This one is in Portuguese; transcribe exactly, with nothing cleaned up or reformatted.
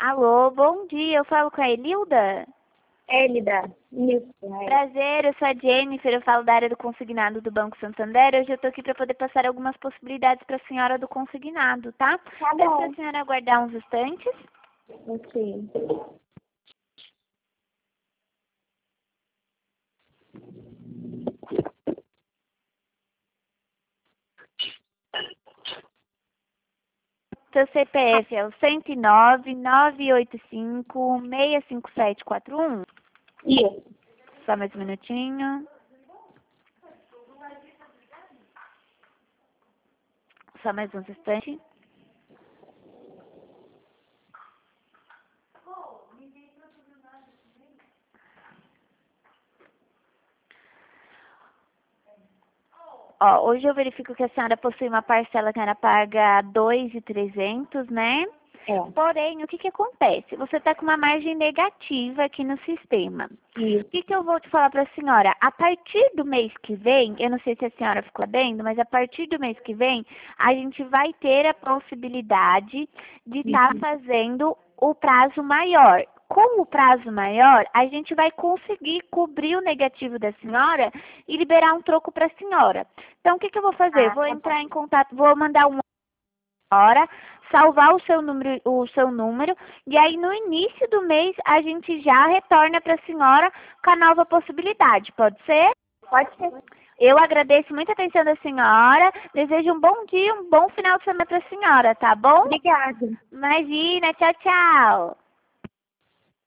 Alô, bom dia. Eu falo com a Elilda? Élida. Isso. É. Prazer, eu sou a Jennifer, eu falo da área do consignado do Banco Santander. Hoje eu estou aqui para poder passar algumas possibilidades para a senhora do consignado, tá? Tá Peço bom. para a senhora aguardar uns instantes. Ok. Seu C P F é o cento e nove, nove oito cinco, seis cinco sete quatro um. Isso. Só mais um minutinho. Só mais uns instantes. Ó, hoje eu verifico que a senhora possui uma parcela que era paga dois mil e trezentos, né? É. Porém, o que que acontece? Você está com uma margem negativa aqui no sistema. Isso. O que que eu vou te falar para a senhora? A partir do mês que vem, eu não sei se a senhora ficou sabendo, mas a partir do mês que vem, a gente vai ter a possibilidade de estar Uhum. fazendo o prazo maior. Com o prazo maior, a gente vai conseguir cobrir o negativo da senhora e liberar um troco para a senhora. Então, o que que eu vou fazer? Ah, Vou tá entrar bom. em contato, vou mandar um hora, salvar o seu número, o seu número, e aí no início do mês a gente já retorna para a senhora com a nova possibilidade, pode ser? Pode ser. Eu agradeço muito a atenção da senhora, desejo um bom dia, um bom final de semana para a senhora, tá bom? Obrigada. Imagina, tchau, tchau.